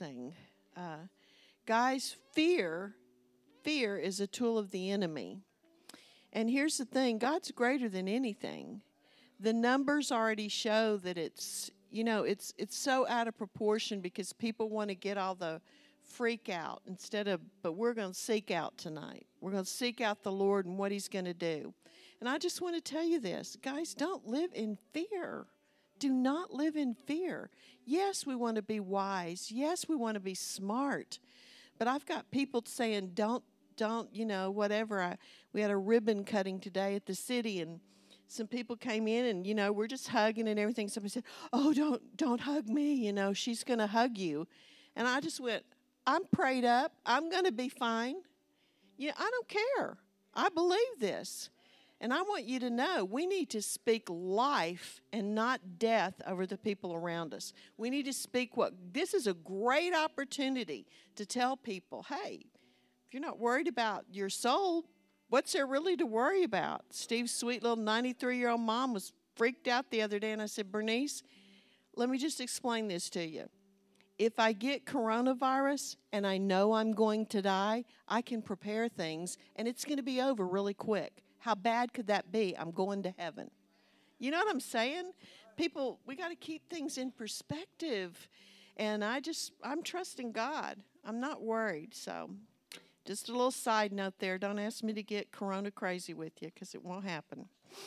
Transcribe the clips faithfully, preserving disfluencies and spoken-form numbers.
thing. Uh, guys, fear, fear is a tool of the enemy. And here's the thing, God's greater than anything. The numbers already show that it's, you know, it's it's so out of proportion because people want to get all the freak out instead of, but we're going to seek out tonight. We're going to seek out the Lord and what he's going to do. And I just want to tell you this, guys, don't live in fear. Do not live in fear. Yes, we want to be wise. Yes, we want to be smart. But I've got people saying, don't, don't, you know, whatever. I, we had a ribbon cutting today at the city, and some people came in, and, you know, we're just hugging and everything. Somebody said, oh, don't, don't hug me. You know, she's going to hug you. And I just went, I'm prayed up. I'm going to be fine. Yeah, I don't care. I believe this. And I want you to know we need to speak life and not death over the people around us. We need to speak what, this is a great opportunity to tell people, hey, if you're not worried about your soul, what's there really to worry about? Steve's sweet little ninety-three-year-old mom was freaked out the other day, and I said, Bernice, let me just explain this to you. If I get coronavirus and I know I'm going to die, I can prepare things, and it's going to be over really quick. How bad could that be? I'm going to heaven. You know what I'm saying? People, we got to keep things in perspective. And I just, I'm trusting God. I'm not worried. So just a little side note there. Don't ask me to get corona crazy with you because it won't happen.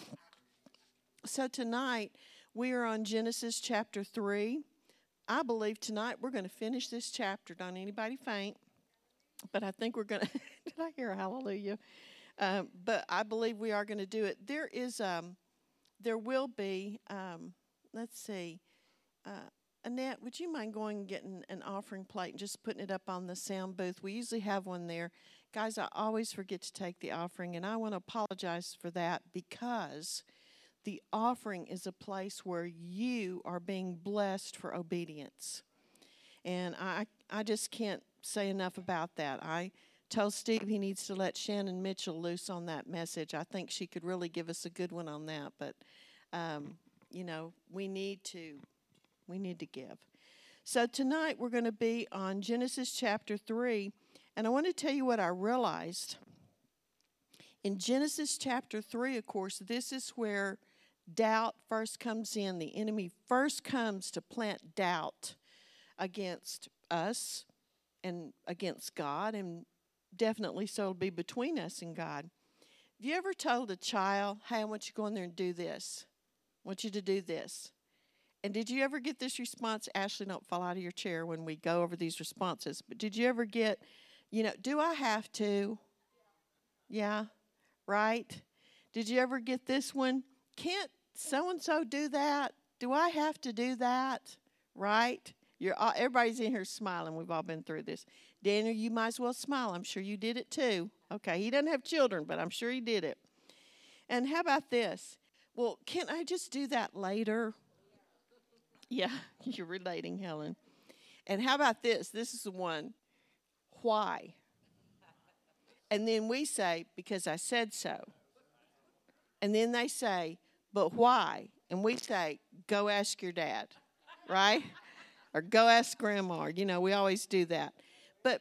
So tonight, we are on Genesis chapter three. I believe tonight we're going to finish this chapter. Don't anybody faint. But I think we're going to, did I hear a hallelujah? Um, but I believe we are going to do it. There is, um, there will be, um, let's see, uh, Annette, would you mind going and getting an offering plate and just putting it up on the sound booth? We usually have one there. Guys, I always forget to take the offering, and I want to apologize for that because the offering is a place where you are being blessed for obedience. And I, I just can't say enough about that. I told Steve he needs to let Shannon Mitchell loose on that message. I think she could really give us a good one on that. But, um, you know, we need to, we need to give. So tonight we're going to be on Genesis chapter three. And I want to tell you what I realized. In Genesis chapter three, of course, this is where doubt first comes in. The enemy first comes to plant doubt against us and against God, and definitely so it'll be between us and God. Have you ever told a child, hey, I want you to go in there and do this? I want you to do this. And did you ever get this response? Ashley, don't fall out of your chair when we go over these responses. But did you ever get, you know, do I have to? Yeah, right? Did you ever get this one? Can't so-and-so do that? Do I have to do that? Right? You're all, everybody's in here smiling. We've all been through this. Daniel, you might as well smile. I'm sure you did it too. Okay, he doesn't have children, but I'm sure he did it. And how about this? Well, can't I just do that later? Yeah, you're relating, Helen. And how about this? This is the one. Why? And then we say, because I said so. And then they say, but why? And we say, go ask your dad, right? Or go ask grandma. You know, we always do that. But,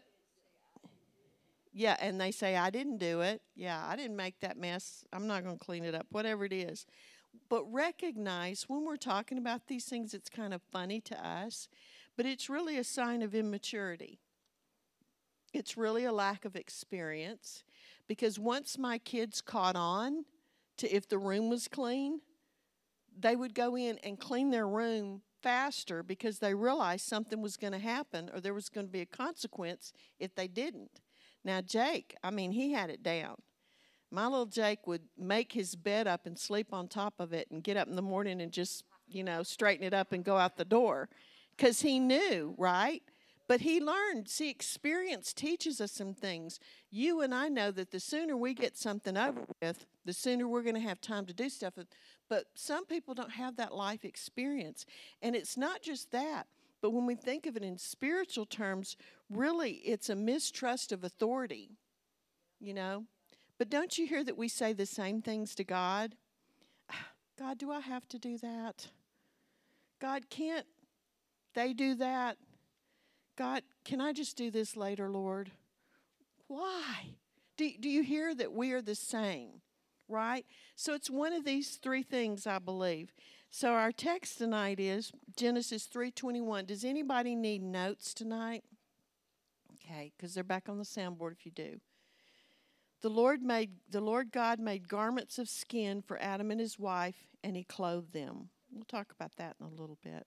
yeah, and they say, I didn't do it. Yeah, I didn't make that mess. I'm not going to clean it up, whatever it is. But recognize when we're talking about these things, it's kind of funny to us, but it's really a sign of immaturity. It's really a lack of experience, because once my kids caught on to if the room was clean, they would go in and clean their room faster because they realized something was going to happen or there was going to be a consequence if they didn't. Now, Jake, I mean, he had it down. My little Jake would make his bed up and sleep on top of it and get up in the morning and just, you know, straighten it up and go out the door because he knew, right? But he learned. See, experience teaches us some things. You and I know that the sooner we get something over with, the sooner we're going to have time to do stuff. But some people don't have that life experience. And it's not just that. But when we think of it in spiritual terms, really it's a mistrust of authority, you know. But don't you hear that we say the same things to God? God, do I have to do that? God, can't they do that? God, can I just do this later, Lord? Why? Do, do you hear that we are the same, right? So it's one of these three things, I believe. So our text tonight is Genesis three twenty-one. Does anybody need notes tonight? Okay, because they're back on the soundboard if you do. The Lord made the Lord God made garments of skin for Adam and his wife, and he clothed them. We'll talk about that in a little bit.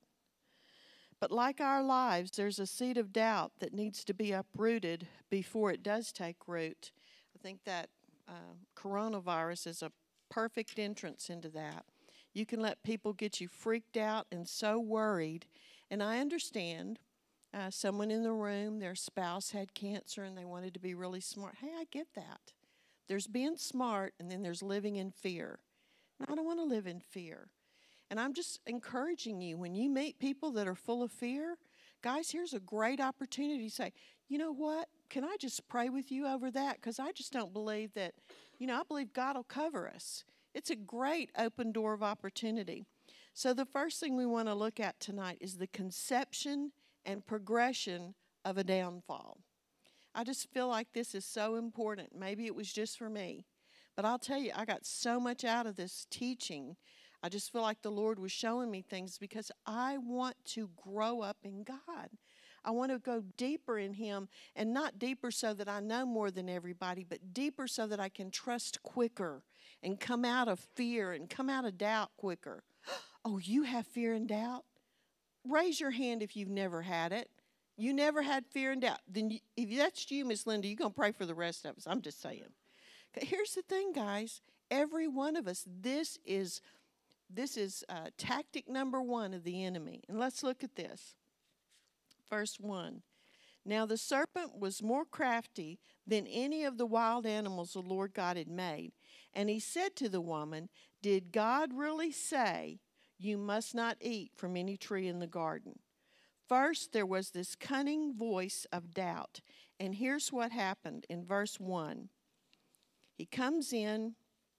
But like our lives, there's a seed of doubt that needs to be uprooted before it does take root. I think that uh, coronavirus is a perfect entrance into that. You can let people get you freaked out and so worried. And I understand uh, someone in the room, their spouse had cancer and they wanted to be really smart. Hey, I get that. There's being smart and then there's living in fear. And I don't want to live in fear. And I'm just encouraging you, when you meet people that are full of fear, guys, here's a great opportunity to say, you know what, can I just pray with you over that? Because I just don't believe that, you know, I believe God will cover us. It's a great open door of opportunity. So the first thing we want to look at tonight is the conception and progression of a downfall. I just feel like this is so important. Maybe it was just for me. But I'll tell you, I got so much out of this teaching. I just feel like the Lord was showing me things because I want to grow up in God. I want to go deeper in Him, and not deeper so that I know more than everybody, but deeper so that I can trust quicker and come out of fear and come out of doubt quicker. Oh, you have fear and doubt? Raise your hand if you've never had it. You never had fear and doubt. Then you, if that's you, Miss Linda, you're going to pray for the rest of us. I'm just saying. Here's the thing, guys. Every one of us, this is... This is uh, tactic number one of the enemy. And let's look at this. Verse one. Now the serpent was more crafty than any of the wild animals the Lord God had made. And he said to the woman, did God really say you must not eat from any tree in the garden? First, there was this cunning voice of doubt. And here's what happened in verse one. He comes in.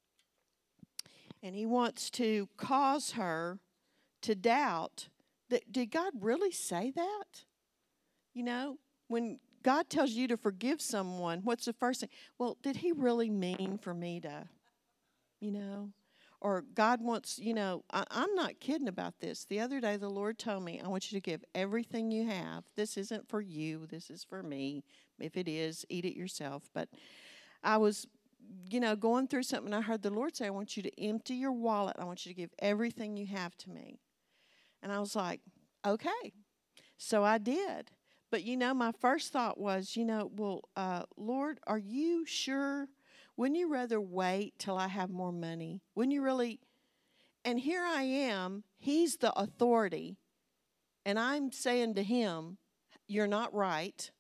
And he wants to cause her to doubt that, did God really say that? You know, when God tells you to forgive someone, what's the first thing? Well, did he really mean for me to, you know? Or God wants, you know, I, I'm not kidding about this. The other day the Lord told me, I want you to give everything you have. This isn't for you. This is for me. If it is, eat it yourself. But I was... you know, going through something, I heard the Lord say, I want you to empty your wallet. I want you to give everything you have to me. And I was like, okay. So I did. But, you know, my first thought was, you know, well, uh, Lord, are you sure? Wouldn't you rather wait till I have more money? Wouldn't you really? And here I am. He's the authority. And I'm saying to him, you're not right.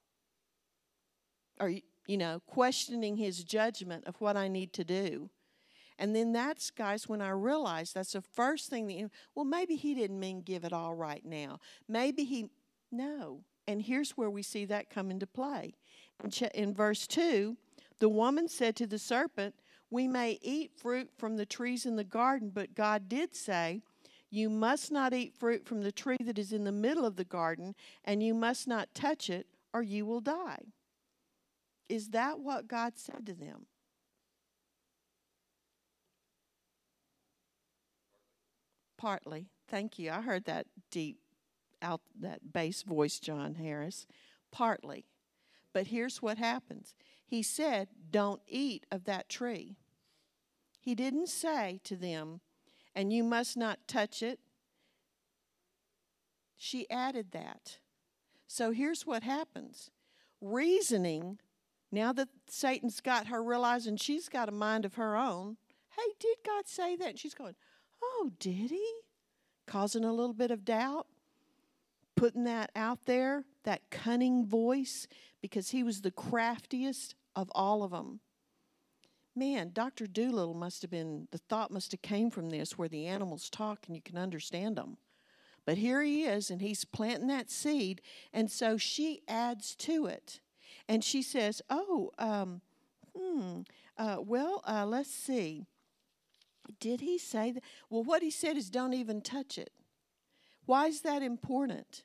Are you? You know, questioning his judgment of what I need to do. And then that's, guys, when I realized that's the first thing that, well, maybe he didn't mean give it all right now. Maybe he, no. And here's where we see that come into play. In, ch- in verse two, the woman said to the serpent, we may eat fruit from the trees in the garden, but God did say, you must not eat fruit from the tree that is in the middle of the garden, and you must not touch it, or you will die. Is that what God said to them? Partly. Thank you. I heard that deep, out that bass voice, John Harris. Partly. But here's what happens. He said, don't eat of that tree. He didn't say to them, and you must not touch it. She added that. So here's what happens. Reasoning. Now that Satan's got her realizing she's got a mind of her own, hey, did God say that? And she's going, oh, did he? Causing a little bit of doubt, putting that out there, that cunning voice, because he was the craftiest of all of them. Man, Doctor Dolittle must have been, the thought must have came from this, where the animals talk and you can understand them. But here he is, and he's planting that seed, and so she adds to it. And she says, oh, um, hmm, uh, well, uh, let's see. Did he say that? Well, what he said is don't even touch it. Why is that important?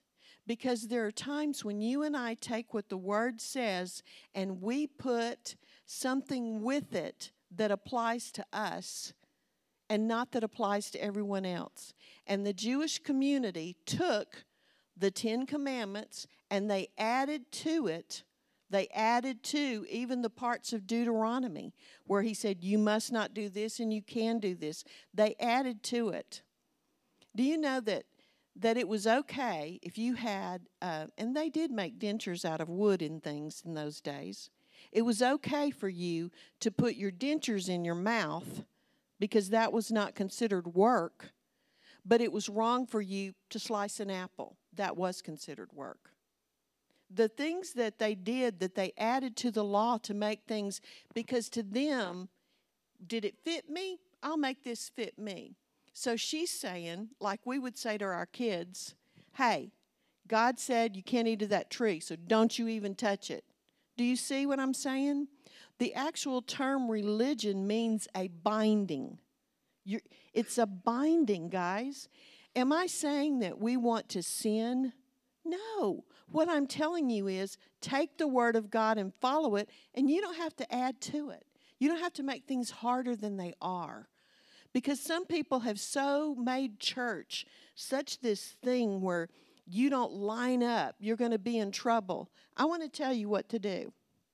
Because there are times when you and I take what the Word says and we put something with it that applies to us and not that applies to everyone else. And the Jewish community took the Ten Commandments and they added to it, they added to even the parts of Deuteronomy where he said, you must not do this and you can do this. They added to it. Do you know that that it was okay if you had, uh, and they did make dentures out of wood and things in those days. It was okay for you to put your dentures in your mouth because that was not considered work, but it was wrong for you to slice an apple. That was considered work. The things that they did, that they added to the law to make things, because to them, did it fit me? I'll make this fit me. So she's saying, like we would say to our kids, hey, God said you can't eat of that tree, so don't you even touch it. Do you see what I'm saying? The actual term religion means a binding. You're, it's a binding, guys. Am I saying that we want to sin? No. What I'm telling you is take the Word of God and follow it, and you don't have to add to it. You don't have to make things harder than they are. Because some people have so made church such this thing where you don't line up, you're going to be in trouble. I want to tell you what to do.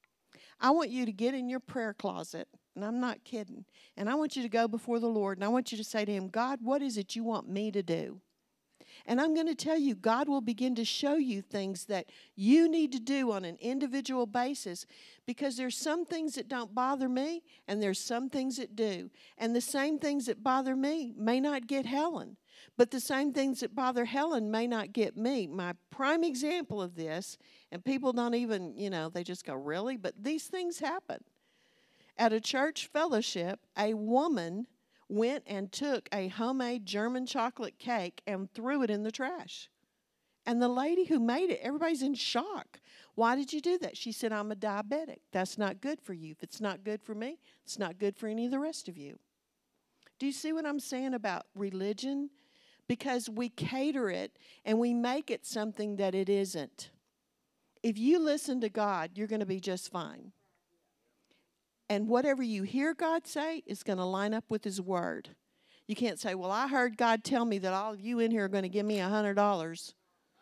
I want you to get in your prayer closet, and I'm not kidding, and I want you to go before the Lord, and I want you to say to Him, God, what is it you want me to do? And I'm going to tell you, God will begin to show you things that you need to do on an individual basis, because there's some things that don't bother me and there's some things that do. And the same things that bother me may not get Helen, but the same things that bother Helen may not get me. My prime example of this, and people don't even, you know, they just go, really? But these things happen. At a church fellowship, a woman went and took a homemade German chocolate cake and threw it in the trash. And the lady who made it, everybody's in shock. Why did you do that? She said, I'm a diabetic. That's not good for you. If it's not good for me, it's not good for any of the rest of you. Do you see what I'm saying about religion? Because we cater it and we make it something that it isn't. If you listen to God, you're going to be just fine. And whatever you hear God say is going to line up with His Word. You can't say, well, I heard God tell me that all of you in here are going to give me one hundred dollars.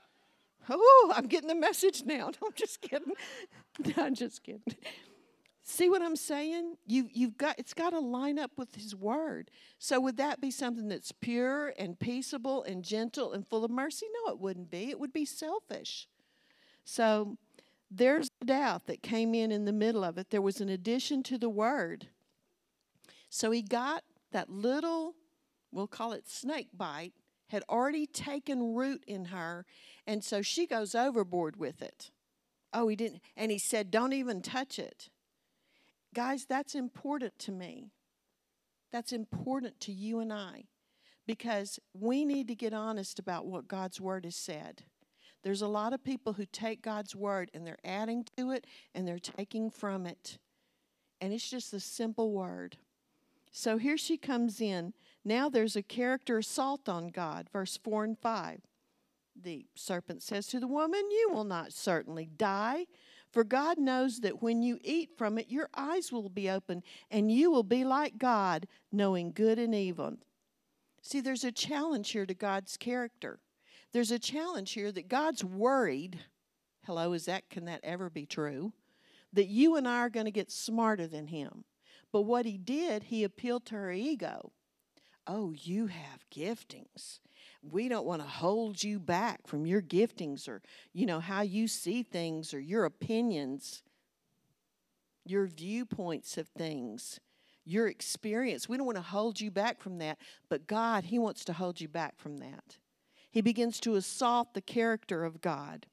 Oh, I'm getting the message now. No, I'm just kidding. No, I'm just kidding. See what I'm saying? You, you've got, it's got to line up with His Word. So would that be something that's pure and peaceable and gentle and full of mercy? No, it wouldn't be. It would be selfish. So there's the doubt that came in in the middle of it. There was an addition to the Word. So he got that little, we'll call it snake bite, had already taken root in her, and so she goes overboard with it. Oh, he didn't, and he said, don't even touch it. Guys, that's important to me. That's important to you and I, because we need to get honest about what God's Word has said. There's a lot of people who take God's Word and they're adding to it and they're taking from it. And it's just a simple word. So here she comes in. Now there's a character assault on God, verse four and five. The serpent says to the woman, you will not certainly die, for God knows that when you eat from it, your eyes will be open, and you will be like God, knowing good and evil. See, there's a challenge here to God's character. There's a challenge here that God's worried. Hello, is that, can that ever be true? That you and I are going to get smarter than Him. But what He did, He appealed to her ego. Oh, you have giftings. We don't want to hold you back from your giftings, or, you know, how you see things, or your opinions, your viewpoints of things, your experience. We don't want to hold you back from that. But God, He wants to hold you back from that. He begins to assault the character of God.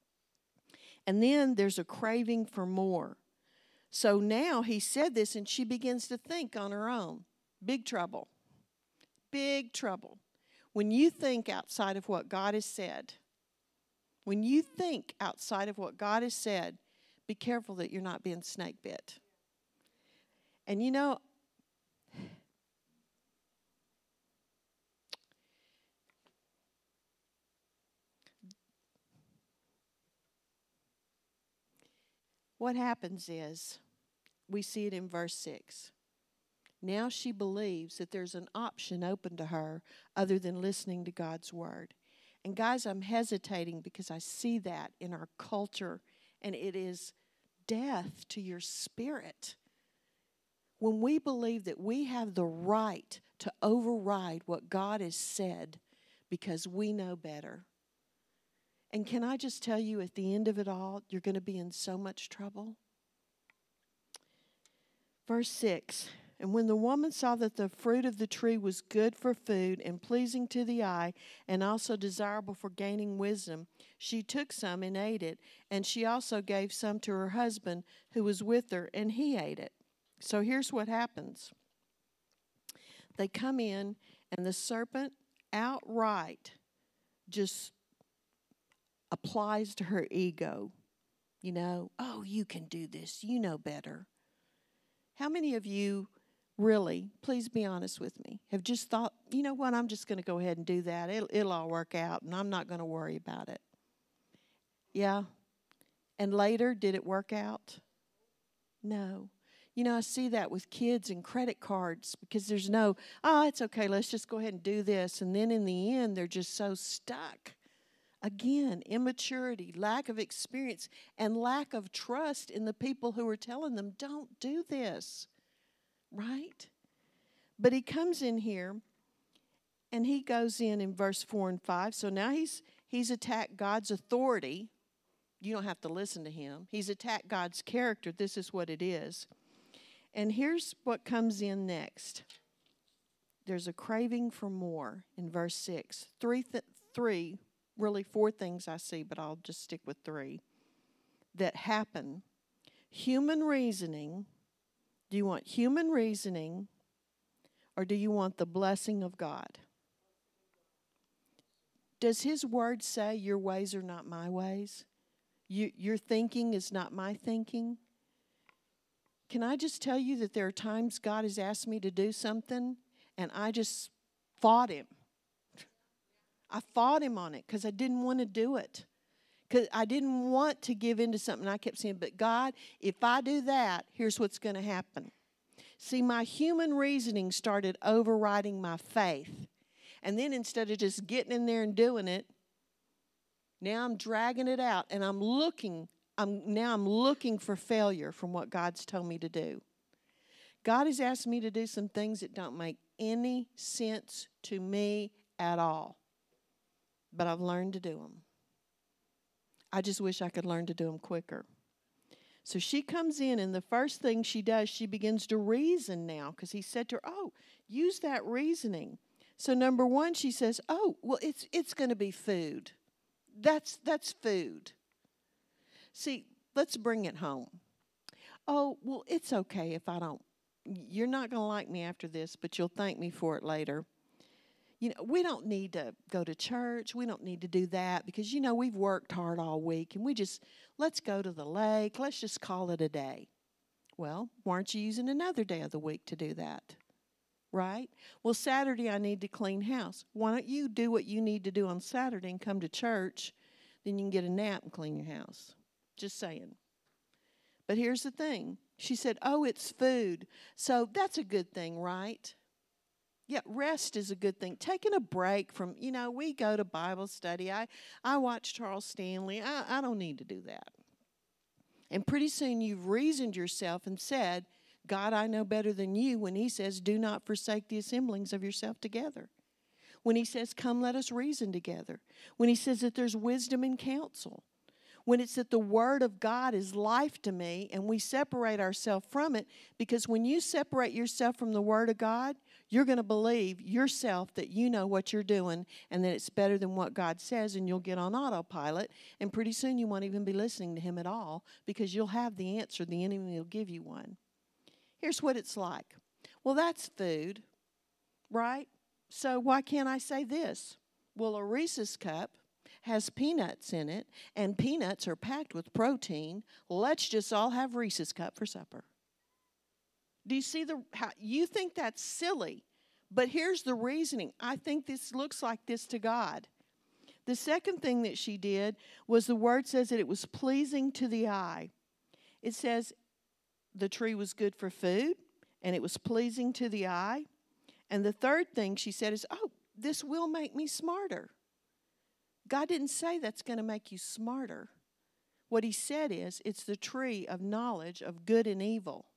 And then there's a craving for more. So now he said this, and she begins to think on her own. Big trouble. Big trouble. When you think outside of what God has said, when you think outside of what God has said, be careful that you're not being snake bit. And you know, What happens is, we see it in verse six. Now she believes that there's an option open to her other than listening to God's word. And guys, I'm hesitating because I see that in our culture, and it is death to your spirit. When we believe that we have the right to override what God has said because we know better. And can I just tell you, at the end of it all, you're going to be in so much trouble. Verse six, and when the woman saw that the fruit of the tree was good for food and pleasing to the eye and also desirable for gaining wisdom, she took some and ate it, and she also gave some to her husband who was with her, and he ate it. So here's what happens. They come in, and the serpent outright just applies to her ego. You know, oh, you can do this. You know better. How many of you really, please be honest with me, have just thought, you know what, I'm just going to go ahead and do that. It'll, it'll all work out, and I'm not going to worry about it. Yeah. And later, did it work out? No. You know, I see that with kids and credit cards because there's no, oh, it's okay, let's just go ahead and do this. And then in the end, they're just so stuck. Again, immaturity, lack of experience, and lack of trust in the people who are telling them, don't do this, right? But he comes in here, and he goes in in verse four and five. So now he's he's attacked God's authority. You don't have to listen to him. He's attacked God's character. This is what it is. And here's what comes in next. There's a craving for more in verse six. Three, th- three really four things I see, but I'll just stick with three, that happen. Human reasoning. Do you want human reasoning, or do you want the blessing of God? Does his word say your ways are not my ways? You, your thinking is not my thinking? Can I just tell you that there are times God has asked me to do something, and I just fought him. I fought him on it because I didn't want to do it. Because I didn't want to give in to something. I kept saying, but God, if I do that, here's what's going to happen. See, my human reasoning started overriding my faith. And then instead of just getting in there and doing it, now I'm dragging it out. And I'm looking, I'm now I'm looking for failure from what God's told me to do. God has asked me to do some things that don't make any sense to me at all. But I've learned to do them. I just wish I could learn to do them quicker. So she comes in, and the first thing she does, she begins to reason now, because he said to her, oh, use that reasoning. So number one, she says, oh, well, it's it's going to be food. That's that's food. See, let's bring it home. Oh, well, it's okay if I don't. You're not going to like me after this, but you'll thank me for it later. You know, we don't need to go to church. We don't need to do that because, you know, we've worked hard all week, and we just, let's go to the lake. Let's just call it a day. Well, why aren't you using another day of the week to do that? Right? Well, Saturday I need to clean house. Why don't you do what you need to do on Saturday and come to church? Then you can get a nap and clean your house. Just saying. But here's the thing. She said, oh, it's food. So that's a good thing, right? Yeah, rest is a good thing. Taking a break from, you know, we go to Bible study. I, I watch Charles Stanley. I, I don't need to do that. And pretty soon you've reasoned yourself and said, God, I know better than you when he says, do not forsake the assemblings of yourself together. When he says, come, let us reason together. When he says that there's wisdom in counsel. When it's that the word of God is life to me and we separate ourselves from it, because when you separate yourself from the word of God, you're going to believe yourself that you know what you're doing and that it's better than what God says, and you'll get on autopilot, and pretty soon you won't even be listening to him at all because you'll have the answer. The enemy will give you one. Here's what it's like. Well, that's food, right? So why can't I say this? Well, a Reese's cup has peanuts in it, and peanuts are packed with protein. Let's just all have Reese's cup for supper. Do you see the, how, you think that's silly, but here's the reasoning. I think this looks like this to God. The second thing that she did was the word says that it was pleasing to the eye. It says the tree was good for food, and it was pleasing to the eye. And the third thing she said is, oh, this will make me smarter. God didn't say that's going to make you smarter. What he said is, it's the tree of knowledge of good and evil.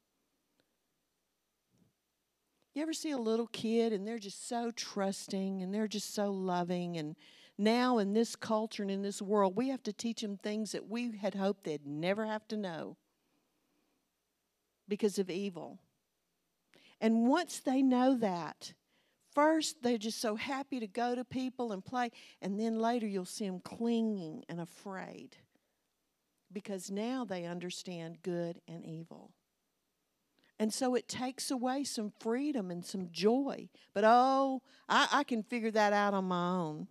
You ever see a little kid and they're just so trusting and they're just so loving, and now in this culture and in this world, we have to teach them things that we had hoped they'd never have to know because of evil. And once they know that, first they're just so happy to go to people and play, and then later you'll see them clinging and afraid because now they understand good and evil. And so it takes away some freedom and some joy. But oh, I, I can figure that out on my own.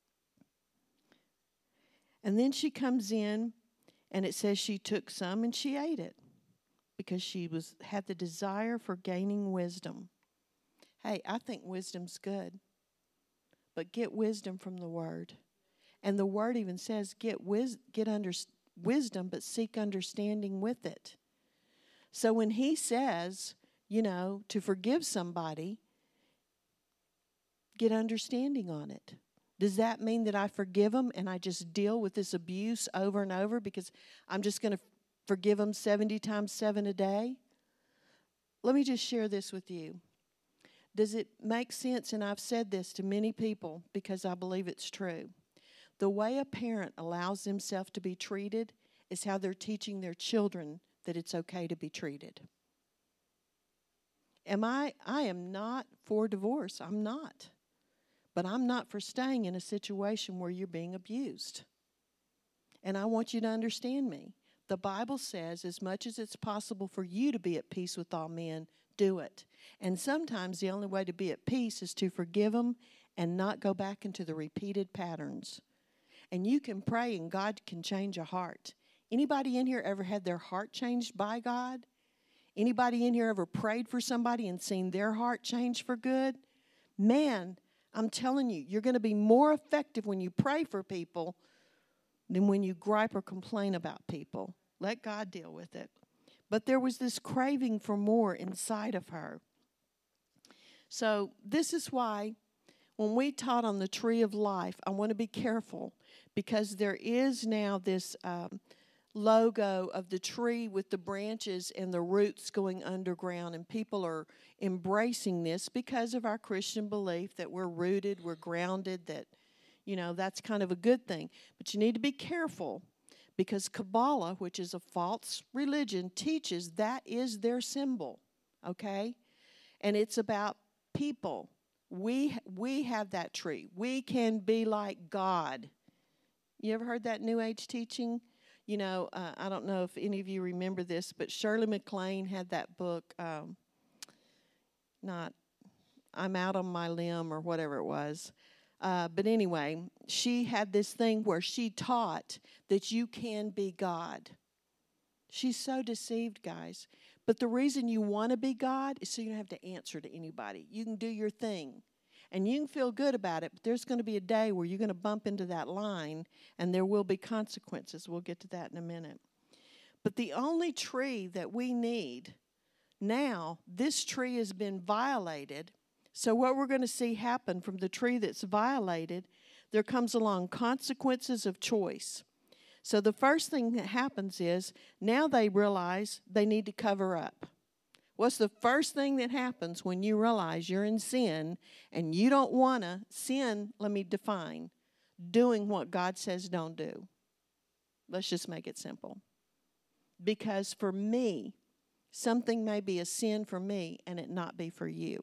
And then she comes in, and it says she took some and she ate it because she was had the desire for gaining wisdom. Hey, I think wisdom's good, but get wisdom from the Word. And the Word even says get wis- get under, wisdom, but seek understanding with it. So when he says, you know, to forgive somebody, get understanding on it. Does that mean that I forgive them and I just deal with this abuse over and over because I'm just going to forgive them seventy times seven a day? Let me just share this with you. Does it make sense? And I've said this to many people because I believe it's true. The way a parent allows themselves to be treated is how they're teaching their children that it's okay to be treated. Am I? I am not for divorce. I'm not. But I'm not for staying in a situation where you're being abused. And I want you to understand me. The Bible says as much as it's possible for you to be at peace with all men, do it. And sometimes the only way to be at peace is to forgive them and not go back into the repeated patterns. And you can pray and God can change a heart. Anybody in here ever had their heart changed by God? Anybody in here ever prayed for somebody and seen their heart change for good? Man, I'm telling you, you're going to be more effective when you pray for people than when you gripe or complain about people. Let God deal with it. But there was this craving for more inside of her. So this is why when we taught on the tree of life, I want to be careful because there is now this um, logo of the tree with the branches and the roots going underground, and people are embracing this because of our Christian belief that we're rooted, we're grounded, that, you know, that's kind of a good thing. But you need to be careful because Kabbalah, which is a false religion, teaches that is their symbol, okay? And it's about people. We we have that tree. We can be like God. You ever heard that New Age teaching? You know, uh, I don't know if any of you remember this, but Shirley MacLaine had that book, um, not I'm Out on My Limb or whatever it was. Uh, but anyway, she had this thing where she taught that you can be God. She's so deceived, guys. But the reason you want to be God is so you don't have to answer to anybody. You can do your thing. And you can feel good about it, but there's going to be a day where you're going to bump into that line, and there will be consequences. We'll get to that in a minute. But the only tree that we need now, this tree has been violated. So what we're going to see happen from the tree that's violated, there comes along consequences of choice. So the first thing that happens is now they realize they need to cover up. What's the first thing that happens when you realize you're in sin and you don't want to sin? Let me define. Doing what God says don't do. Let's just make it simple. Because for me, something may be a sin for me and it not be for you.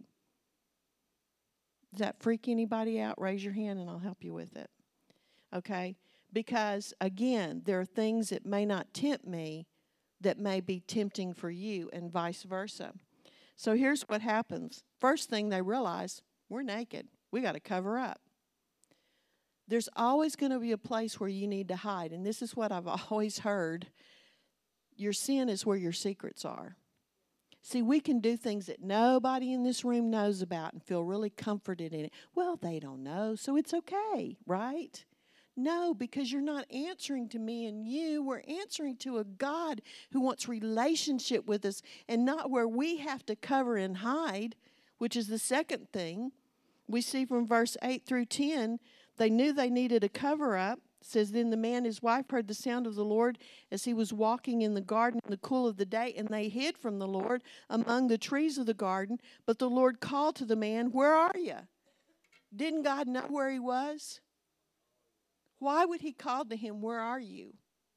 Does that freak anybody out? Raise your hand and I'll help you with it. Okay? Because, again, there are things that may not tempt me that may be tempting for you and vice versa. So here's what happens. First thing they realize, we're naked. We got to cover up. There's always going to be a place where you need to hide. And this is what I've always heard. Your sin is where your secrets are. See, we can do things that nobody in this room knows about and feel really comforted in it. Well, they don't know, so it's okay, right? No, because you're not answering to me and you. We're answering to a God who wants relationship with us and not where we have to cover and hide, which is the second thing. We see from verse eight through ten, they knew they needed a cover-up. It says, then the man and his wife heard the sound of the Lord as he was walking in the garden in the cool of the day, and they hid from the Lord among the trees of the garden. But the Lord called to the man, where are you? Didn't God know where he was? Why would he call to him, where are you?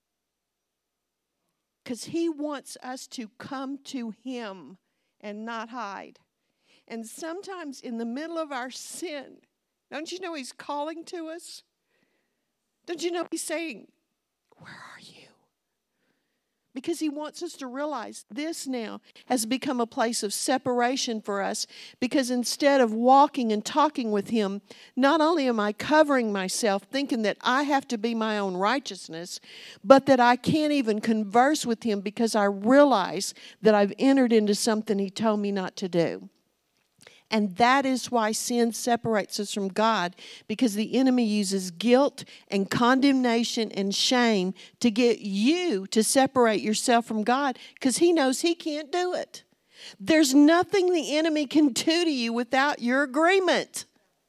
Because he wants us to come to him and not hide. And sometimes in the middle of our sin, don't you know he's calling to us? Don't you know he's saying, where are you? Because he wants us to realize this now has become a place of separation for us. Because instead of walking and talking with him, not only am I covering myself, thinking that I have to be my own righteousness, but that I can't even converse with him because I realize that I've entered into something he told me not to do. And that is why sin separates us from God, because the enemy uses guilt and condemnation and shame to get you to separate yourself from God, because he knows he can't do it. There's nothing the enemy can do to you without your agreement.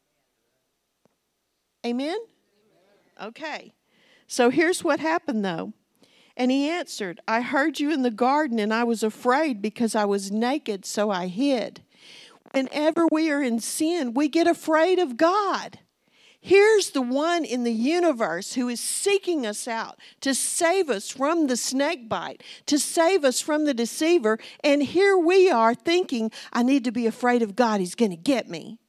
Amen? Okay. So here's what happened, though. And he answered, I heard you in the garden, and I was afraid because I was naked, so I hid. Whenever we are in sin, we get afraid of God. Here's the one in the universe who is seeking us out to save us from the snake bite, to save us from the deceiver. And here we are thinking, I need to be afraid of God. He's going to get me.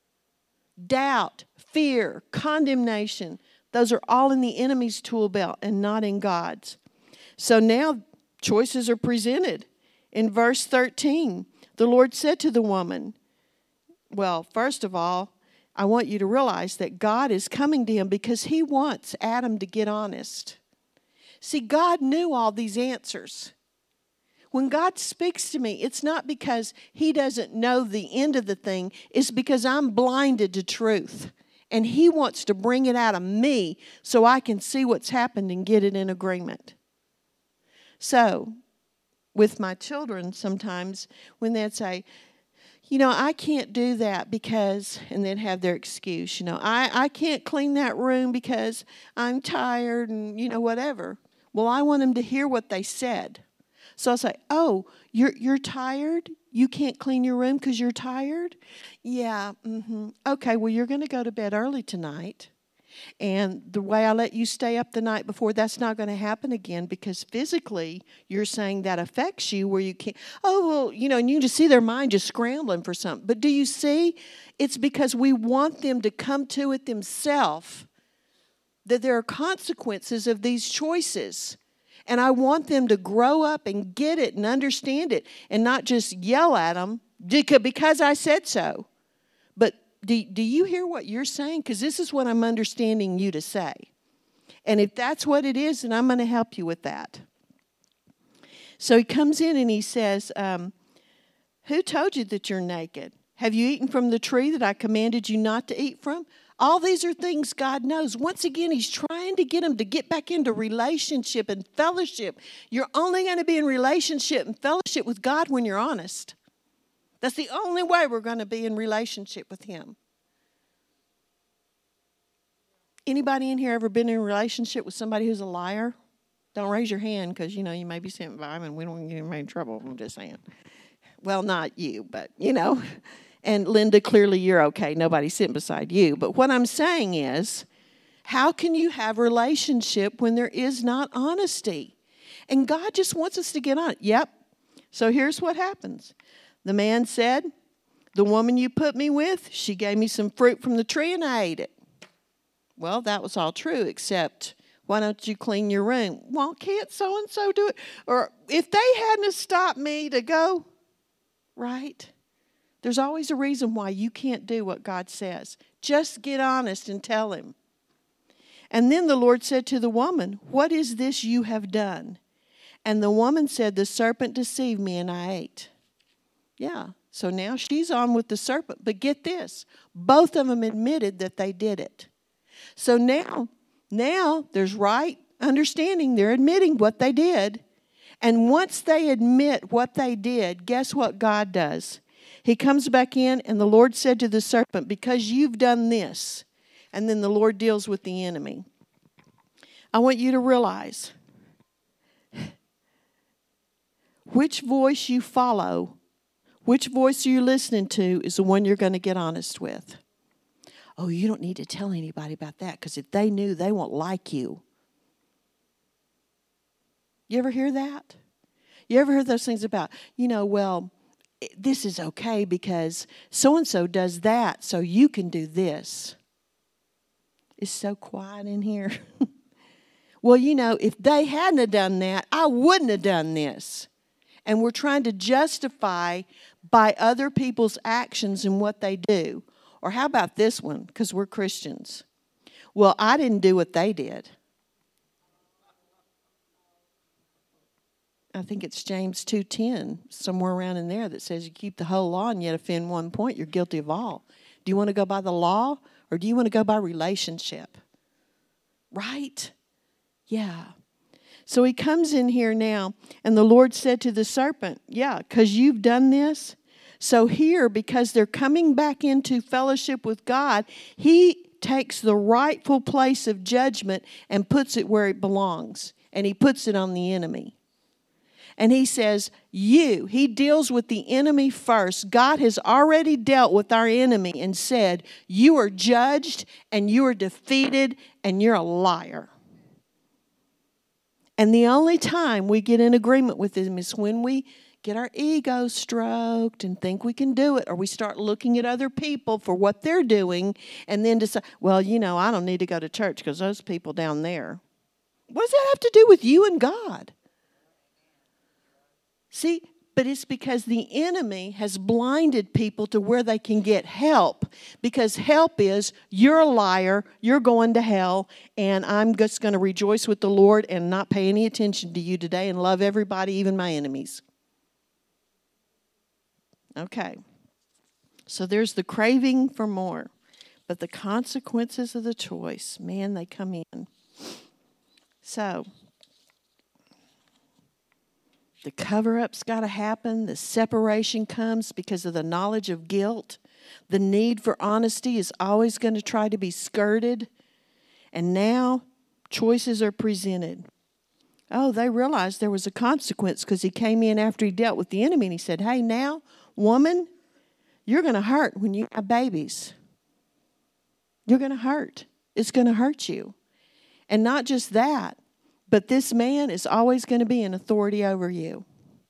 Doubt, fear, condemnation, those are all in the enemy's tool belt and not in God's. So now choices are presented. In verse thirteen, the Lord said to the woman, well, first of all, I want you to realize that God is coming to him because he wants Adam to get honest. See, God knew all these answers. When God speaks to me, it's not because he doesn't know the end of the thing. It's because I'm blinded to truth. And he wants to bring it out of me so I can see what's happened and get it in agreement. So, with my children sometimes, when they'd say, you know, I can't do that because, and they'd have their excuse, you know, I, I can't clean that room because I'm tired and, you know, whatever. Well, I want them to hear what they said. So I'll say, oh, you're you're tired? You can't clean your room because you're tired? Yeah, mm-hmm. Okay, well, you're going to go to bed early tonight. And the way I let you stay up the night before, that's not going to happen again, because physically you're saying that affects you where you can't. Oh, well, you know, and you just see their mind just scrambling for something. But do you see? It's because we want them to come to it themselves, that there are consequences of these choices. And I want them to grow up and get it and understand it and not just yell at them because I said so. But Do, do you hear what you're saying? Because this is what I'm understanding you to say. And if that's what it is, then I'm going to help you with that. So he comes in and he says, um, who told you that you're naked? Have you eaten from the tree that I commanded you not to eat from? All these are things God knows. Once again, he's trying to get them to get back into relationship and fellowship. You're only going to be in relationship and fellowship with God when you're honest. That's the only way we're going to be in relationship with him. Anybody in here ever been in a relationship with somebody who's a liar? Don't raise your hand because, you know, you may be sent by him and we don't want to get anybody in trouble. I'm just saying. Well, not you, but, you know. And Linda, clearly you're okay. Nobody's sitting beside you. But what I'm saying is, how can you have a relationship when there is not honesty? And God just wants us to get on it. Yep. So here's what happens. The man said, the woman you put me with, she gave me some fruit from the tree and I ate it. Well, that was all true, except why don't you clean your room? Well, can't so-and-so do it? Or if they hadn't stopped me to go, right? There's always a reason why you can't do what God says. Just get honest and tell him. And then the Lord said to the woman, what is this you have done? And the woman said, the serpent deceived me and I ate. Yeah, so now she's on with the serpent. But get this, both of them admitted that they did it. So now Now there's right understanding. They're admitting what they did. And once they admit what they did, guess what God does? He comes back in, and the Lord said to the serpent, because you've done this. And then the Lord deals with the enemy. I want you to realize which voice you follow, which voice you're listening to is the one you're going to get honest with. Oh, you don't need to tell anybody about that, because if they knew, they won't like you. You ever hear that? You ever heard those things about, you know, well, this is okay because so-and-so does that, so you can do this. It's so quiet in here. Well, you know, if they hadn't have done that, I wouldn't have done this. And we're trying to justify by other people's actions and what they do. Or how about this one, because we're Christians? Well, I didn't do what they did. I think it's James two ten, somewhere around in there, that says you keep the whole law and yet offend one point, you're guilty of all. Do you want to go by the law, or do you want to go by relationship? Right? Yeah. So he comes in here now, and the Lord said to the serpent, yeah, because you've done this. So here, because they're coming back into fellowship with God, he takes the rightful place of judgment and puts it where it belongs. And he puts it on the enemy. And he says, you, he deals with the enemy first. God has already dealt with our enemy and said, you are judged and you are defeated and you're a liar. And the only time we get in agreement with him is when we get our ego stroked and think we can do it, or we start looking at other people for what they're doing and then decide, well, you know, I don't need to go to church because those people down there. What does that have to do with you and God? See, but it's because the enemy has blinded people to where they can get help. Because help is, you're a liar, you're going to hell, and I'm just going to rejoice with the Lord and not pay any attention to you today and love everybody, even my enemies. Okay. So there's the craving for more. But the consequences of the choice, man, they come in. So the cover-up's got to happen. The separation comes because of the knowledge of guilt. The need for honesty is always going to try to be skirted. And now choices are presented. Oh, they realized there was a consequence because he came in after he dealt with the enemy and he said, hey, now, woman, you're going to hurt when you have babies. You're going to hurt. It's going to hurt you. And not just that, but this man is always going to be in authority over you.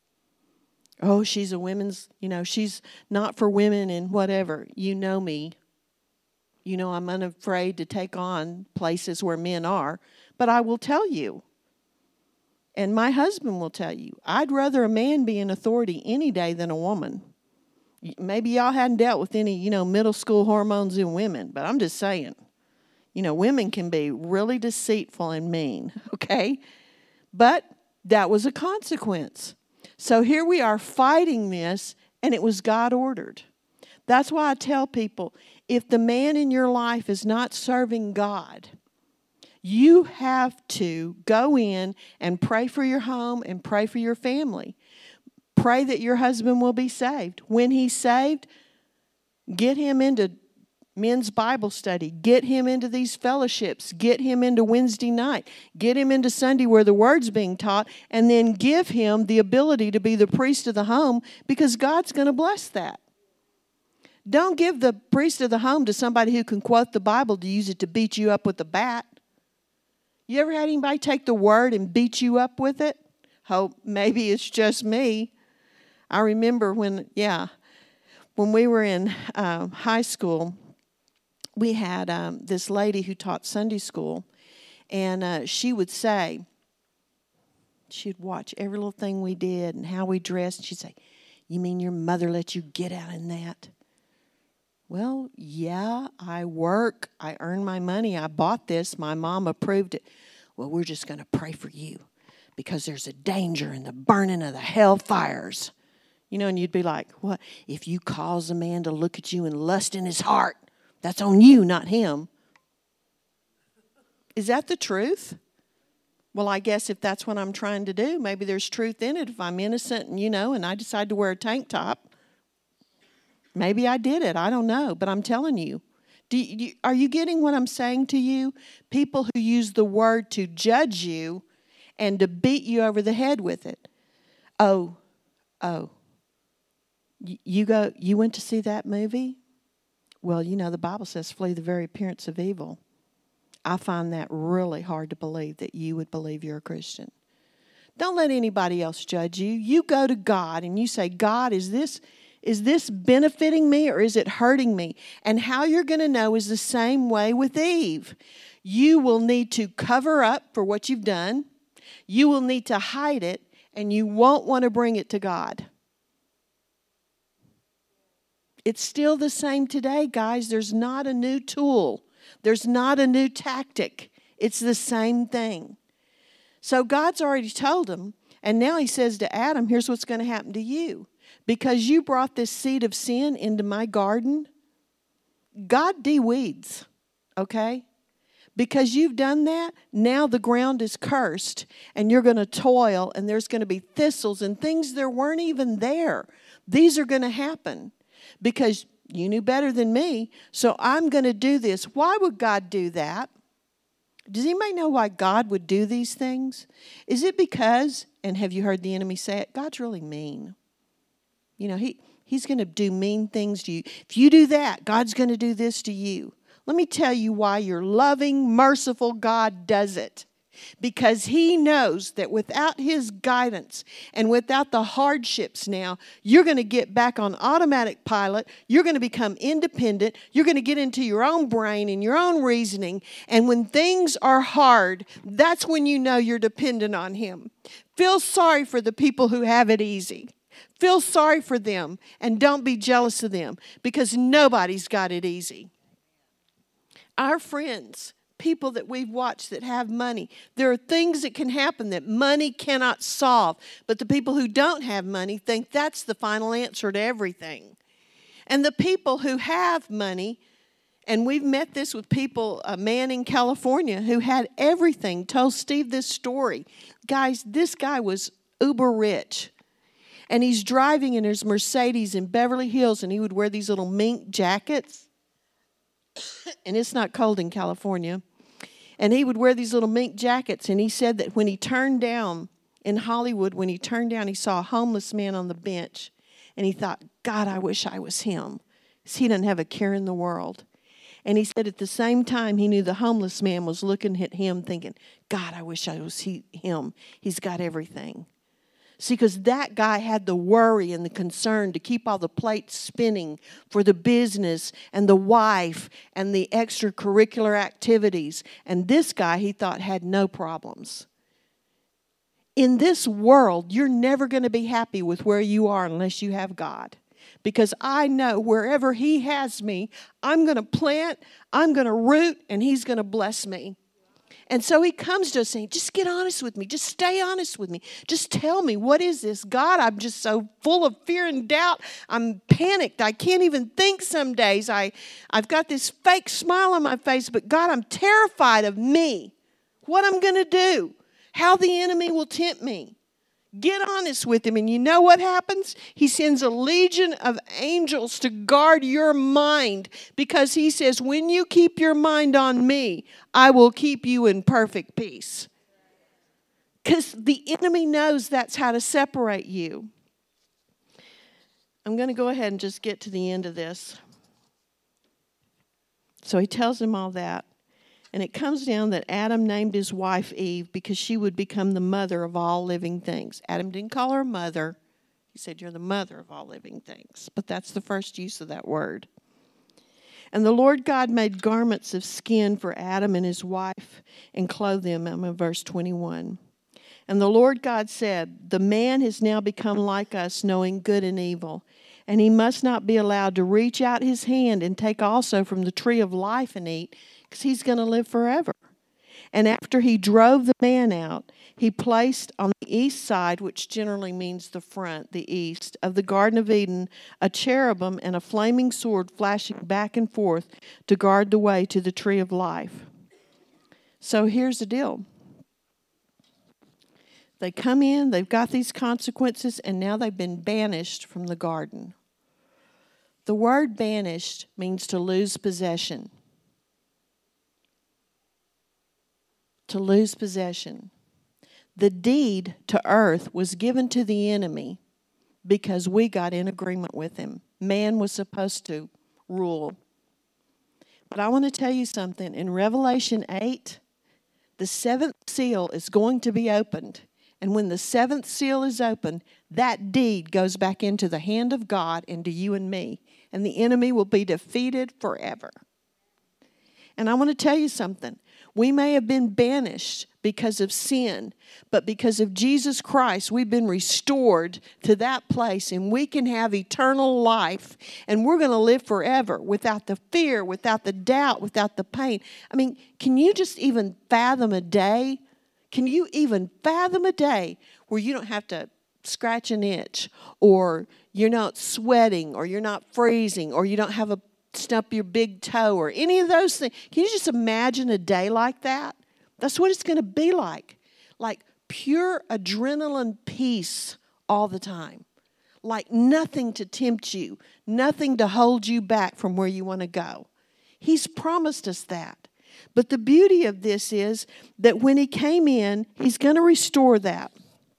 Oh, she's a women's, you know, she's not for women and whatever. You know me. You know I'm unafraid to take on places where men are. But I will tell you, and my husband will tell you, I'd rather a man be in authority any day than a woman. Maybe y'all hadn't dealt with any, you know, middle school hormones in women, but I'm just saying. You know, women can be really deceitful and mean, okay? But that was a consequence. So here we are fighting this, and it was God ordered. That's why I tell people, if the man in your life is not serving God, you have to go in and pray for your home and pray for your family. Pray that your husband will be saved. When he's saved, get him into men's Bible study. Get him into these fellowships. Get him into Wednesday night. Get him into Sunday where the word's being taught. And then give him the ability to be the priest of the home, because God's going to bless that. Don't give the priest of the home to somebody who can quote the Bible to use it to beat you up with a bat. You ever had anybody take the word and beat you up with it? Hope maybe it's just me. I remember when, yeah, when we were in uh, high school, we had um, this lady who taught Sunday school, and uh, she would say, she'd watch every little thing we did and how we dressed. And she'd say, you mean your mother let you get out in that? Well, yeah, I work. I earn my money. I bought this. My mom approved it. Well, we're just going to pray for you because there's a danger in the burning of the hell fires. You know, and you'd be like, what? If you cause a man to look at you and lust in his heart, that's on you, not him. Is that the truth? Well, I guess if that's what I'm trying to do, maybe there's truth in it. If I'm innocent and, you know, and I decide to wear a tank top, maybe I did it. I don't know. But I'm telling you, do you, are you getting what I'm saying to you? People who use the word to judge you and to beat you over the head with it. Oh, oh. You go. You went to see that movie? Well, you know, the Bible says flee the very appearance of evil. I find that really hard to believe that you would believe you're a Christian. Don't let anybody else judge you. You go to God and you say, God, is this, is this benefiting me or is it hurting me? And how you're going to know is the same way with Eve. You will need to cover up for what you've done. You will need to hide it, and you won't want to bring it to God. It's still the same today, guys. There's not a new tool. There's not a new tactic. It's the same thing. So God's already told him, and now he says to Adam, here's what's going to happen to you. Because you brought this seed of sin into my garden, God de-weeds, okay? Because you've done that, now the ground is cursed, and you're going to toil, and there's going to be thistles and things there weren't even there. These are going to happen because you knew better than me, so I'm going to do this. Why would God do that? Does anybody know why God would do these things? Is it because, and have you heard the enemy say it, God's really mean. You know, he, he's going to do mean things to you. If you do that, God's going to do this to you. Let me tell you why your loving, merciful God does it. Because he knows that without his guidance and without the hardships now, you're going to get back on automatic pilot. You're going to become independent. You're going to get into your own brain and your own reasoning. And when things are hard, that's when you know you're dependent on him. Feel sorry for the people who have it easy. Feel sorry for them and don't be jealous of them because nobody's got it easy. Our friends, people that we've watched that have money, there are things that can happen that money cannot solve. But the people who don't have money think that's the final answer to everything. And the people who have money, and we've met this with people, a man in California who had everything, told Steve this story. Guys, this guy was uber rich. And he's driving in his Mercedes in Beverly Hills, and he would wear these little mink jackets. And it's not cold in California. And he would wear these little mink jackets. And he said that when he turned down in Hollywood, when he turned down, he saw a homeless man on the bench. And he thought, God, I wish I was him. Because he doesn't have a care in the world. And he said at the same time, he knew the homeless man was looking at him thinking, God, I wish I was he, him. He's got everything. See, because that guy had the worry and the concern to keep all the plates spinning for the business and the wife and the extracurricular activities. And this guy, he thought, had no problems. In this world, you're never going to be happy with where you are unless you have God. Because I know wherever he has me, I'm going to plant, I'm going to root, and he's going to bless me. And so he comes to us saying, just get honest with me. Just stay honest with me. Just tell me, what is this? God, I'm just so full of fear and doubt. I'm panicked. I can't even think some days. I, I've got this fake smile on my face, but God, I'm terrified of me. What I'm going to do. How the enemy will tempt me. Get honest with him. And you know what happens? He sends a legion of angels to guard your mind because he says, when you keep your mind on me, I will keep you in perfect peace. Because the enemy knows that's how to separate you. I'm going to go ahead and just get to the end of this. So he tells him all that. And it comes down that Adam named his wife Eve because she would become the mother of all living things. Adam didn't call her mother. He said, you're the mother of all living things. But that's the first use of that word. And the Lord God made garments of skin for Adam and his wife and clothed them. I'm in verse twenty-one. And the Lord God said, the man has now become like us, knowing good and evil. And he must not be allowed to reach out his hand and take also from the tree of life and eat, because he's going to live forever. And after he drove the man out, he placed on the east side, which generally means the front, the east, of the Garden of Eden, a cherubim and a flaming sword flashing back and forth to guard the way to the tree of life. So here's the deal. They come in, they've got these consequences, and now they've been banished from the garden. The word banished means to lose possession. To lose possession. The deed to earth was given to the enemy because we got in agreement with him. Man was supposed to rule. But I want to tell you something. In Revelation eight, the seventh seal is going to be opened. And when the seventh seal is opened, that deed goes back into the hand of God and to you and me. And the enemy will be defeated forever. And I want to tell you something. We may have been banished because of sin, but because of Jesus Christ, we've been restored to that place, and we can have eternal life, and we're going to live forever without the fear, without the doubt, without the pain. I mean, can you just even fathom a day? Can you even fathom a day where you don't have to scratch an itch, or you're not sweating, or you're not freezing, or you don't have a stump your big toe, or any of those things? Can you just imagine a day like that? That's what it's going to be like. Like pure adrenaline peace all the time. Like nothing to tempt you, nothing to hold you back from where you want to go. He's promised us that. But the beauty of this is that when he came in, he's going to restore that.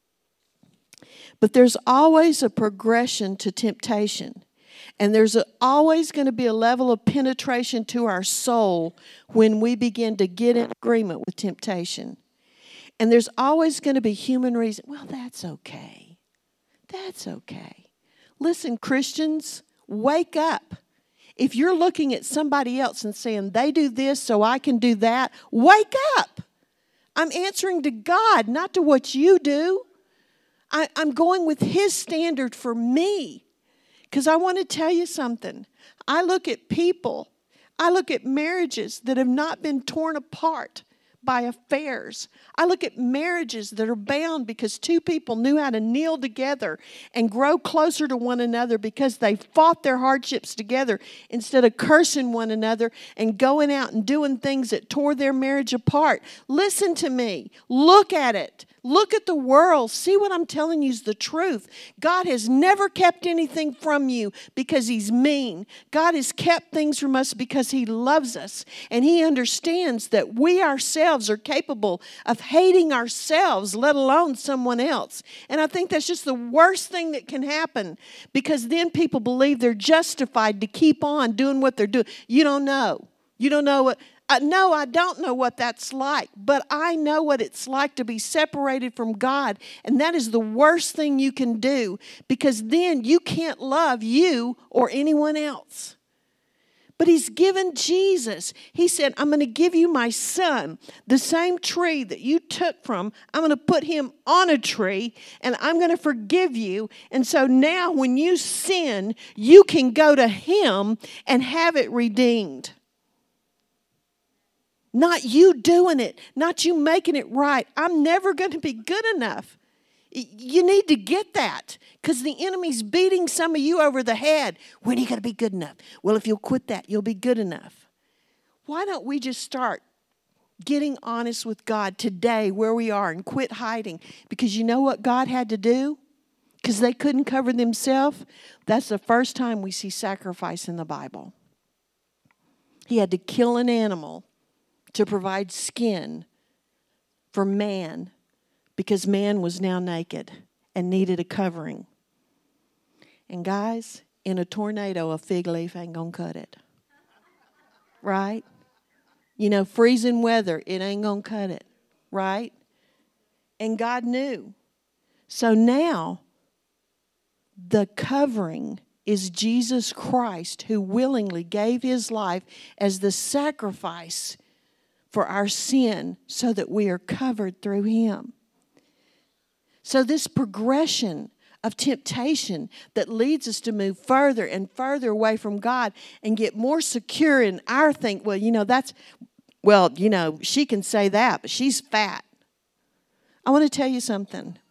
But there's always a progression to temptation. And there's a, always going to be a level of penetration to our soul when we begin to get in agreement with temptation. And there's always going to be human reason. Well, that's okay. That's okay. Listen, Christians, wake up. If you're looking at somebody else and saying, they do this so I can do that, wake up. I'm answering to God, not to what you do. I, I'm going with his standard for me. Because I want to tell you something. I look at people, I look at marriages that have not been torn apart by affairs. I look at marriages that are bound because two people knew how to kneel together and grow closer to one another because they fought their hardships together instead of cursing one another and going out and doing things that tore their marriage apart. Listen to me. Look at it. Look at the world. See what I'm telling you is the truth. God has never kept anything from you because he's mean. God has kept things from us because he loves us. And he understands that we ourselves are capable of hating ourselves, let alone someone else. And I think that's just the worst thing that can happen, because then people believe they're justified to keep on doing what they're doing. You don't know. You don't know what... Uh, no, I don't know what that's like, but I know what it's like to be separated from God, and that is the worst thing you can do, because then you can't love you or anyone else. But he's given Jesus. He said, I'm going to give you my son, the same tree that you took from. I'm going to put him on a tree, and I'm going to forgive you. And so now when you sin, you can go to him and have it redeemed. Not you doing it, not you making it right. I'm never going to be good enough. You need to get that, because the enemy's beating some of you over the head. When are you going to be good enough? Well, if you'll quit that, you'll be good enough. Why don't we just start getting honest with God today where we are and quit hiding? Because you know what God had to do? Because they couldn't cover themselves. That's the first time we see sacrifice in the Bible. He had to kill an animal to provide skin for man, because man was now naked and needed a covering. And guys, in a tornado, a fig leaf ain't gonna cut it. Right? You know, freezing weather, it ain't gonna cut it. Right? And God knew. So now, the covering is Jesus Christ, who willingly gave his life as the sacrifice for our sin so that we are covered through him. So this progression of temptation that leads us to move further and further away from God and get more secure in our think, well, you know, that's, well, you know, she can say that, but she's fat. I want to tell you something.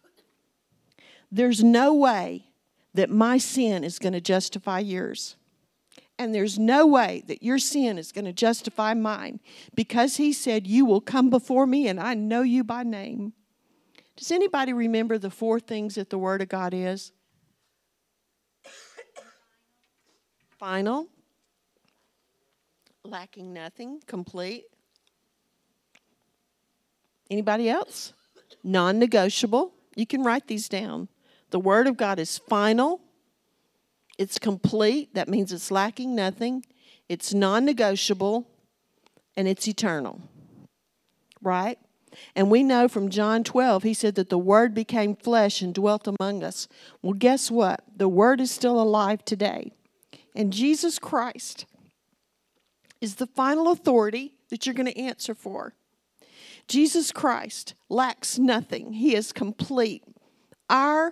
There's no way that my sin is going to justify yours. And there's no way that your sin is going to justify mine, because he said, you will come before me and I know you by name. Does anybody remember the four things that the Word of God is? Final, lacking nothing, complete. Anybody else? Non-negotiable. You can write these down. The Word of God is final. It's complete. That means it's lacking nothing. It's non-negotiable. And it's eternal. Right? And we know from John twelve, he said that the Word became flesh and dwelt among us. Well, guess what? The Word is still alive today. And Jesus Christ is the final authority that you're going to answer for. Jesus Christ lacks nothing. He is complete. Our,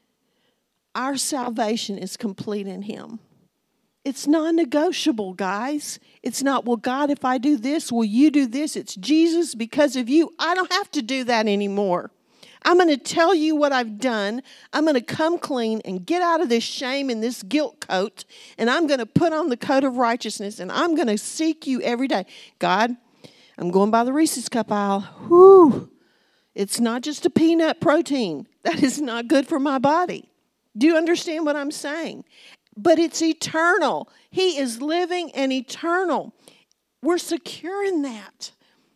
our salvation is complete in him. It's non-negotiable, guys. It's not, well, God, if I do this, will you do this? It's Jesus, because of you. I don't have to do that anymore. I'm going to tell you what I've done. I'm going to come clean and get out of this shame and this guilt coat, and I'm going to put on the coat of righteousness, and I'm going to seek you every day. God, I'm going by the Reese's Cup aisle. Whew. It's not just a peanut protein. That is not good for my body. Do you understand what I'm saying? But it's eternal. He is living and eternal. We're secure in that.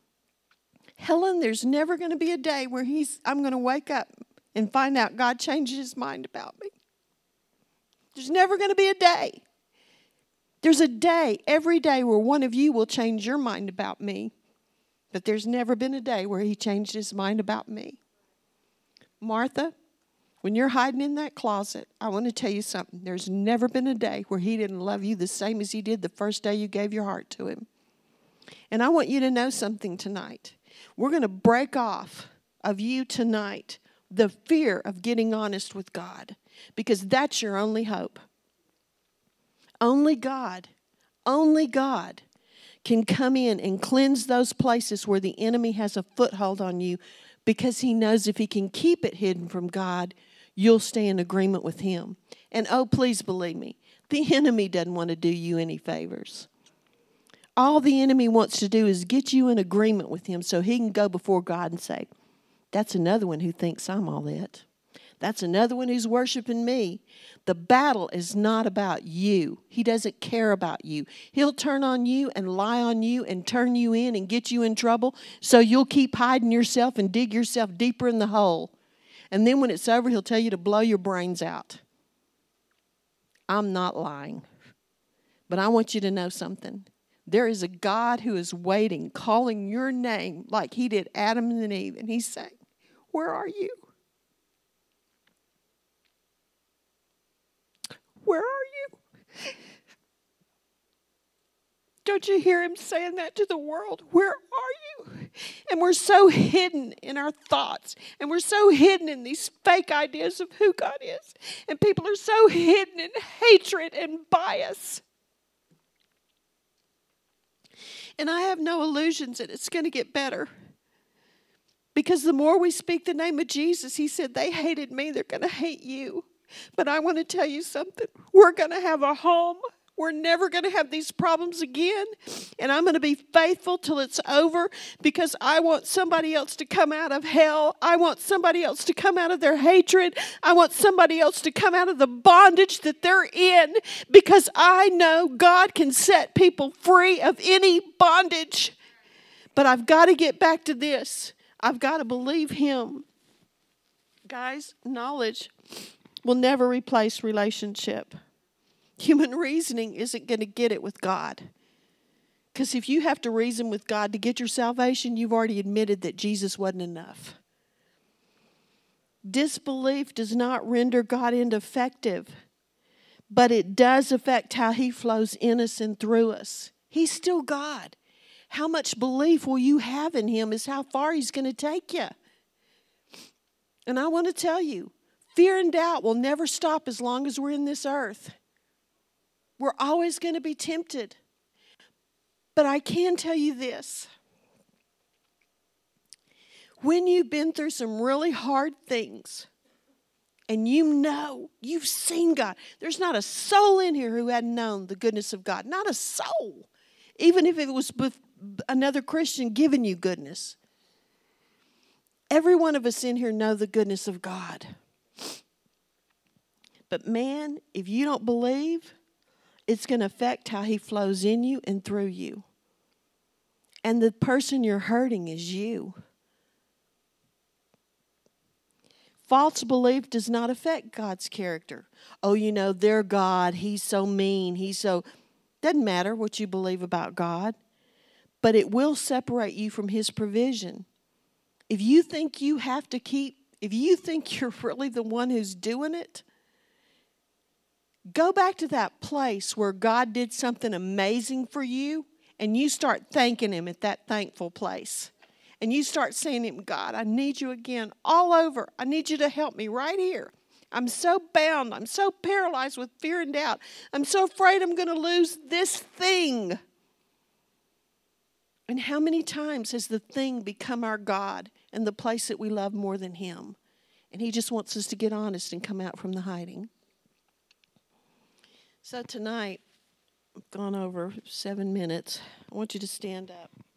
Helen, there's never going to be a day where he's, I'm going to wake up and find out God changed his mind about me. There's never going to be a day. There's a day, every day, where one of you will change your mind about me. But there's never been a day where he changed his mind about me. Martha, when you're hiding in that closet, I want to tell you something. There's never been a day where he didn't love you the same as he did the first day you gave your heart to him. And I want you to know something tonight. We're going to break off of you tonight the fear of getting honest with God, because that's your only hope. Only God, only God can come in and cleanse those places where the enemy has a foothold on you, because he knows if he can keep it hidden from God, you'll stay in agreement with him. And oh, please believe me, the enemy doesn't want to do you any favors. All the enemy wants to do is get you in agreement with him so he can go before God and say, that's another one who thinks I'm all that. That's another one who's worshiping me. The battle is not about you. He doesn't care about you. He'll turn on you and lie on you and turn you in and get you in trouble, so you'll keep hiding yourself and dig yourself deeper in the hole. And then when it's over, he'll tell you to blow your brains out. I'm not lying. But I want you to know something. There is a God who is waiting, calling your name like he did Adam and Eve. And he's saying, where are you? Where are you? Don't you hear him saying that to the world? Where are you? And we're so hidden in our thoughts. And we're so hidden in these fake ideas of who God is. And people are so hidden in hatred and bias. And I have no illusions that it's going to get better. Because the more we speak the name of Jesus, he said, they hated me, they're going to hate you. But I want to tell you something. We're going to have a home. We're never going to have these problems again. And I'm going to be faithful till it's over, because I want somebody else to come out of hell. I want somebody else to come out of their hatred. I want somebody else to come out of the bondage that they're in, because I know God can set people free of any bondage. But I've got to get back to this. I've got to believe him. Guys, knowledge will never replace relationship. Human reasoning isn't going to get it with God. Because if you have to reason with God to get your salvation, you've already admitted that Jesus wasn't enough. Disbelief does not render God ineffective, but it does affect how he flows in us and through us. He's still God. How much belief will you have in him is how far he's going to take you. And I want to tell you, fear and doubt will never stop as long as we're in this earth. We're always going to be tempted. But I can tell you this. When you've been through some really hard things, and you know, you've seen God. There's not a soul in here who hadn't known the goodness of God. Not a soul. Even if it was with another Christian giving you goodness. Every one of us in here know the goodness of God. But man, if you don't believe, it's going to affect how he flows in you and through you. And the person you're hurting is you. False belief does not affect God's character. Oh, you know, they're God. He's so mean. He's so... Doesn't matter what you believe about God. But it will separate you from his provision. If you think you have to keep... If you think you're really the one who's doing it, go back to that place where God did something amazing for you, and you start thanking him at that thankful place. And you start saying to him, God, I need you again all over. I need you to help me right here. I'm so bound. I'm so paralyzed with fear and doubt. I'm so afraid I'm going to lose this thing. And how many times has the thing become our God and the place that we love more than him? And he just wants us to get honest and come out from the hiding. So tonight, I've gone over seven minutes. I want you to stand up.